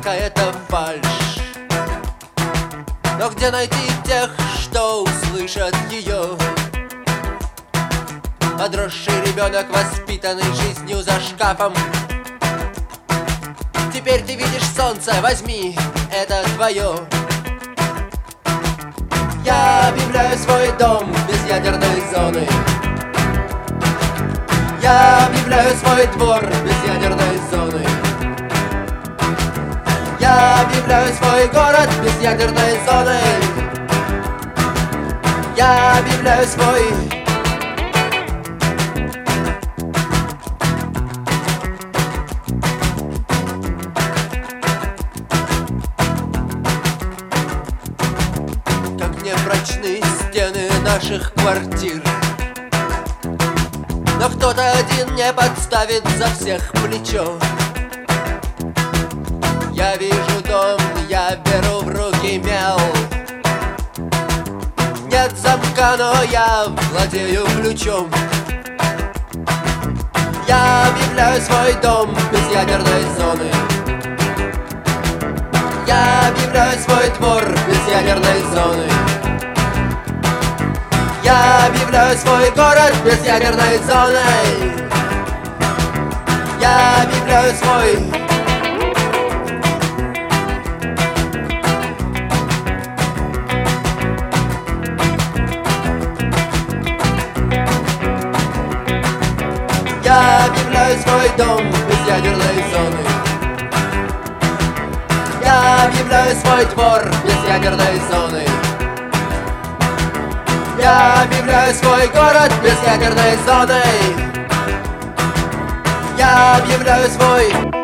какая-то фальшь. Но где найти тех, что услышат ее? Подросший ребенок, воспитанный жизнью за шкафом. Теперь ты видишь солнце, возьми, это твое. Я объявляю свой дом без ядерной зоны. Я объявляю свой двор без ядерной зоны. Я объявляю свой город без ядерной зоны. Я объявляю свой... Как непрочны стены наших квартир, но кто-то один не подставит за всех плечо. Я вижу дом, я беру в руки мел. Нет замка, но я владею ключом. Я объявляю свой дом без ядерной зоны. Я объявляю свой двор без ядерной зоны. Я объявляю свой город без ядерной зоны. Я объявляю свой... Я объявляю свой дом без ядерной зоны. Я объявляю свой двор без ядерной зоны. Я объявляю свой город без ядерной зоны. Я объявляю свой...